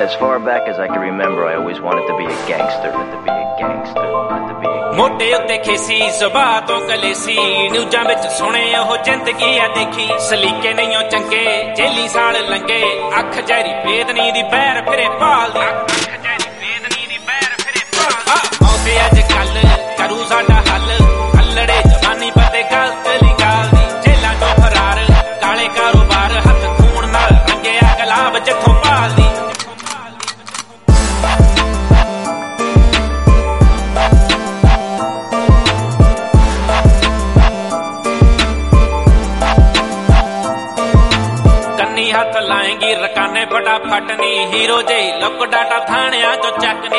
As far back as I can remember, I always wanted to be a gangster. ਮੋਢੇ ਉੱਤੇ ਖੇਸੀ ਸੁਭਾਅ ਤੋਂ ਕਲੇਸੀ ਨਿਊਜ਼ਾਂ ਵਿੱਚ ਸੁਣੇ ਉਹ ਜ਼ਿੰਦਗੀ ਆ ਦੇਖੀ ਸਲੀਕੇ ਨਹੀਂ ਉਹ ਚੰਗੇ ਜੇਲੀ ਸਾਲ ਲੰਗੇ ਅੱਖ ਜੈਰੀ ਬੇਦਨੀ ਦੀ ਬੈਰ ਫਿਰੇ ਭਾਲਦੀ ਆਉਂਦੇ ਅੱਜ ਕੱਲ ਕਰੂ ਸਾਡਾ ਹੱਲ ਹੱਲੜੇ ਜਵਾਨੀ ਪਤੇ ਗਲਤ ਲਿਗਾਲਦੀ ਜੇਲਾਂ ਤੋਂ ਫਰਾਰ ਕਾਲੇ ਕਾਰੋਬਾਰ ਹੱਥ ਖੂਨ ਨਾਲ ਰੰਗਿਆ ਗੁਲਾਬ ਜਿੱਥੋਂ ਭਾਲਦੀ ਹੱਥ ਲਾਏਂਗੀ ਰਕਾਨੇ ਫਟਾਫਟ ਨੀ ਹੀਰੋ ਜੇ ਲੁੱਕ ਡਾਟਾ ਥਾਣਿਆਂ ਚੋਂ ਚੱਕਨੀ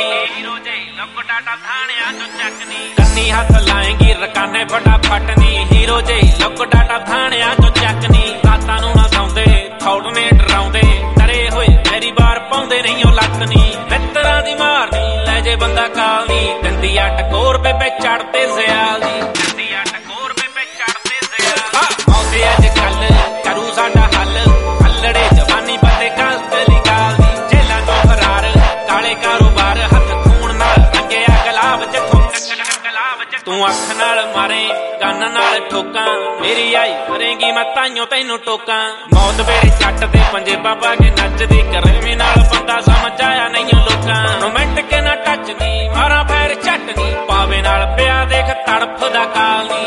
ਕੰਨੀ ਹੱਥ ਲਾਏਂਗੀ ਰਕਾਨੇ ਫਟਾਫਟ ਨੀ ਹੀਰੋ ਜੇ ਲੁੱਕ ਡਾਟਾ ਥਾਣਿਆਂ ਚੋਂ ਚੱਕਨੀ ਰਾਤਾਂ ਨੂੰ ਨਾ ਸੌਂਦੇ ਥੌੜ ਨੇ ਡਰਾਉਂਦੇ ਡਰੇ ਹੋਏ ਮੇਰੀ ਵਾਰ ਪਾਉਂਦੇ ਨਹੀਂ ਉਹ ਲੱਕ ਨੀ ਮਿੱਤਰਾਂ ਦੀ ਮਾਰਨੀ ਲੈ ਜੇ ਬੰਦਾ ਕਾਲ ਨੀ ਦਿੰਦੀ ਆ ਟਕੋਰ ਬੇਬੇ ਚੜਦੇ ਸਿਆਲ ਦੀ ਆਉਂਦੇ ਅੱਜ ਕੱਲ ਕਰੂ ਸਾਡਾ ਹੱਲ ਹੱਲੜੇ ਜਵਾਨੀ ਪਤੇ ਗਲਤ ਲਿਗਾਲਦੀ ਜੇਲਾਂ ਤੋਂ ਫਰਾਰ ਕਾਲੇ ਕਾਰੋਬਾਰ ਹੱਥ ਖੂਨ ਨਾਲ ਰੰਗਿਆ ਗੁਲਾਬ ਜਿੱਥੋਂ ਤੂੰ ਅੱਖ ਨਾਲ ਮਾਰੇ ਕੰਨ ਨਾਲ ਠੋਕਾਂ ਮੇਰੀ ਆਈ ਕਰੇਂਗੀ ਮੈਂ ਤਾਈਓ ਤੈਨੂੰ ਟੋਕਾਂ ਮੌਤ ਵੇਲੇ ਛੱਟ ਦੇ ਪੰਜੇ ਬਾਬਾ ਕੇ ਨੱਚਦੀ ਕਰੇਵੇਂ ਨਾਲ ਬੰਦਾ ਸਮਝ ਆਇਆ ਨਹੀਂ ਲੋਕਾਂ ਰੋਮਾਂਟਿਕ ਨਾ ਟੱਚ ਨੀ ਮਾਰਾਂ ਫੈਰ ਝੱਟ ਨੀ ਪਾਵੇ ਨਾਲ ਪਿਆ ਦੇਖ ਤੜਫ ਦਾ ਕਾਲ ਨੀ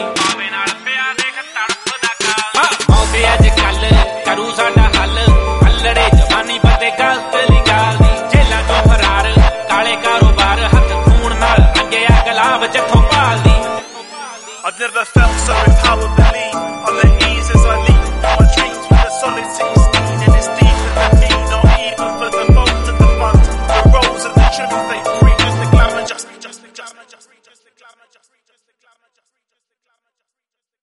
ਆਉਂਦੇ ਅੱਜ ਕੱਲ ਕਰੂ ਸਾਡਾ ਹੱਲ ਹੱਲੜੇ ਜਵਾਨੀ ਪਤੇ ਗਲਤ ਲਿਗਾਲਦੀ ਜੇਲਾਂ ਤੋਂ ਫਰਾਰ ਕਾਲੇ ਕਾਰੋਬਾਰ ਹੱਥ ਖੂਨ ਨਾਲ ਰੰਗਿਆ ਗੁਲਾਬ ਜਿੱਥੋਂ ਭਾਲਦੀ I've never felt so empowered, believe on the ease as I leap my dreams with a solid 16 and it's deeper than me, not even for the bones of the funds, the roles of the truth they preach, just the glamour, just the glamour.